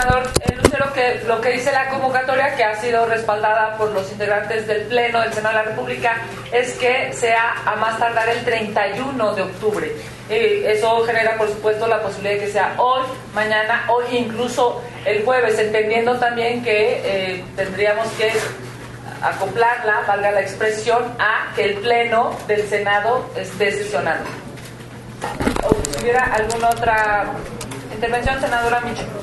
senador Lucero, que lo que dice la convocatoria, que ha sido respaldada por los integrantes del Pleno del Senado de la República, es que sea a más tardar el 31 de octubre. Eso genera, por supuesto, la posibilidad de que sea hoy, mañana o incluso el jueves, entendiendo también que tendríamos que acoplarla, valga la expresión, a que el Pleno del Senado esté sesionando. ¿O si hubiera alguna otra intervención, senadora Micho?